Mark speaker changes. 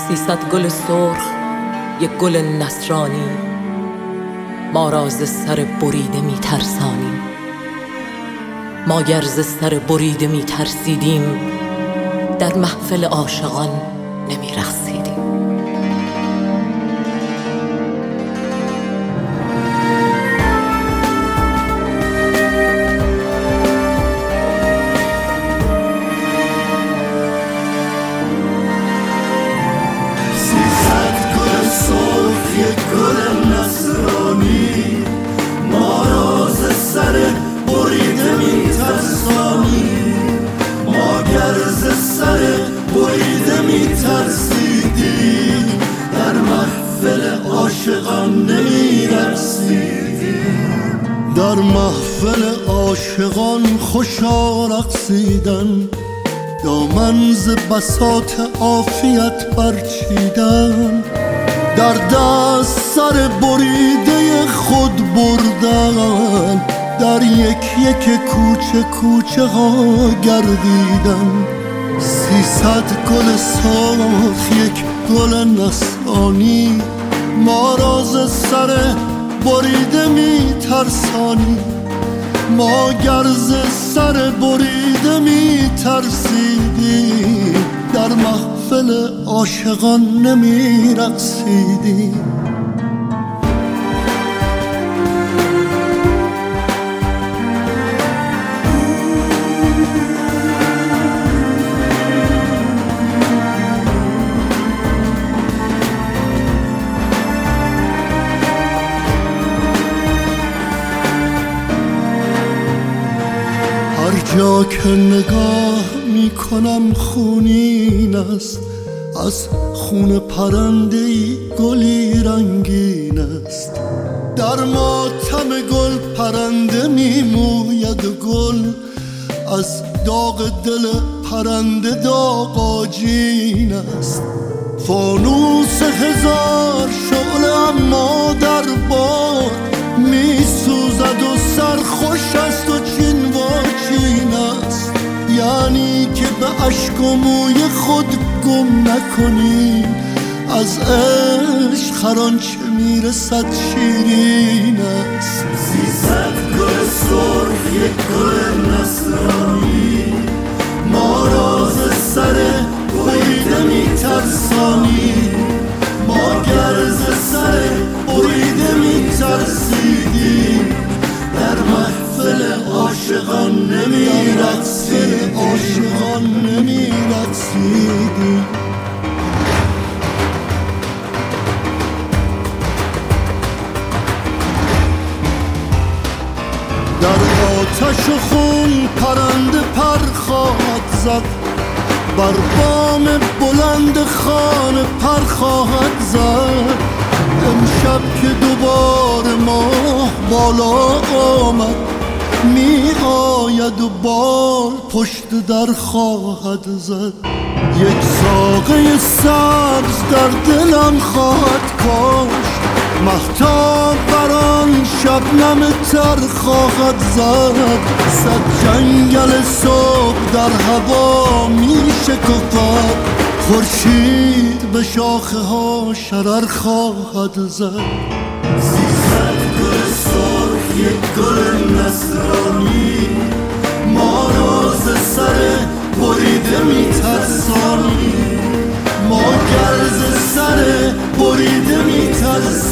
Speaker 1: 300 گل سرخ، یک گل نصرانی، ما را ز سر بریده می ترسانی. ما گر ز سر بریده می ترسیدیم، در محفل عاشقان نمی رقصیدیم.
Speaker 2: یک گل نصرانی، ما را ز سر بریده می ترسانی. ما گر ز سر بریده می ترسیدیم، در محفل عاشقان نمی رقصیدیم. در محفل عاشقان خوشا رقصیدن، دامن ز بساط عافیت برچیدن، در دست سر بریده خود بردن، در یک یک کوچه کوچه ها گردیدن. 300 گل سرخ، یک گل نصرانی، ما را ز سر بریده می ترسانی. ما گر ز سر بریده می ترسیدیم، در محفل عاشقان نمی رقصیدیم. هر جا که نگاه می کنم خونین است، از خون پرنده‌ای گلی رنگین است. در ماتم گل پرنده می موید و گل، از داغ دل پرنده داغ آجین است. فانوس هزار شعله اما در باد می سوزد و سرخوش است و چین و چین است. یعنی که به اشک و موی خود گم نکنی، از عشق هر آنچه میرسد شیرین است. 300 گل سرخ، یک گل نصرانی، ما را ز سر بریده می ترسانی. ما گر ز سر بریده می ترسیدیم، در محفل عاشقان نمی رقصیدیم. عاشقان نمی رقصیدیم. در آتش و خون پرنده پر خواهد زد، بر بام بلند خانه پر خواهد زد. امشب که دوباره ماه بالا آمد، می آید و بال پشت در خواهد زد. یک ساقه سبز در دلم خواهد کاشت، مهتاب بر آن شبنم تر خواهد زد. 100 جنگل صبح در هوا می شکفد، خورشید به شاخه ها شرر خواهد زد. 300 گل سرخ، یک گل نصرانی، ما را ز سر بریده می ترسانی. ما گر ز سر بریده می ترسانی،